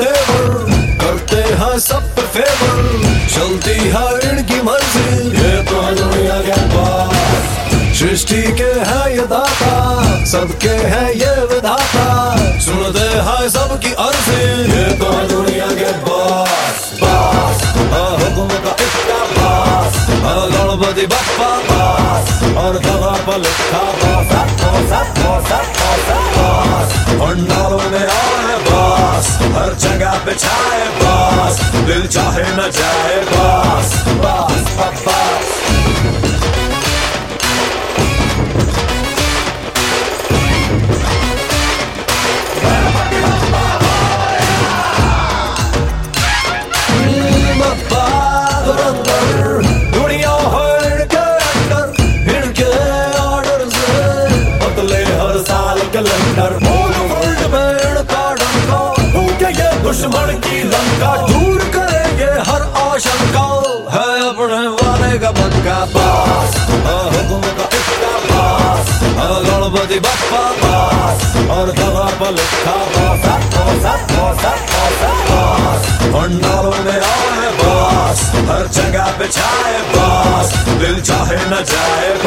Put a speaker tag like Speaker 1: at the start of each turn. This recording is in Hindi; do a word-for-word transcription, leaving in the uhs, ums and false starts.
Speaker 1: लेबर, करते हैं सब पे फेवर, चलती है इनकी मर्जी, ये तो है दुनिया के पास। सृष्टि के है ये दाता, सबके है ये विधाता, सुनते हैं सबकी अर्जी, ये तो है दुनिया के बास। बास हुक्म का इतना बास, गणपति बप्पा बास, और दवा पर लिखा बास बास बास बास। पंडालों में आए बास, हर जगह पे छाए बास, दिल चाहे न जाए बास बास बास। दुनिया है इनके अंदर, इनके ऑर्डर से बदले हर साल कैलेंडर। वर्ल्ड में इनका डंका, भूखे ये दुश्मन की लंका, दूर करेंगे हर आशंका, है अपने वाले का पक्का बास। हुक्म का इतना बास, गणपति बप्पा बास, और दवा पर लिखा बास बास बास बास। पंडालों में आए बास, हर जगह पे छाए बास, दिल चाहे न जाए